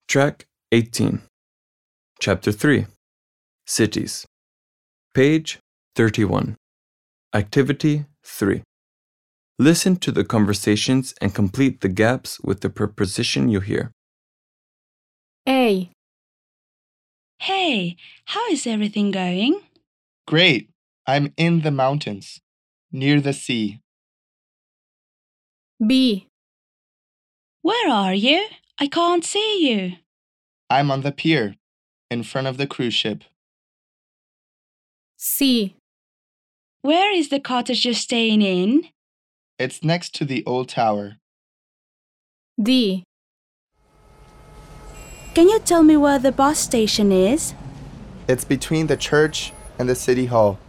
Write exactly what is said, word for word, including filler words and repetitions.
Track eighteen. Chapter three. Cities. Page thirty-one. Activity three. Listen to the conversations and complete the gaps with the preposition you hear. A. Hey, how is everything going? Great. I'm in the mountains, near the sea. B. Where are you? I can't see you. I'm on the pier, in front of the cruise ship. C. Where is the cottage you're staying in? It's next to the old tower. D. Can you tell me where the bus station is? It's between the church and the city hall.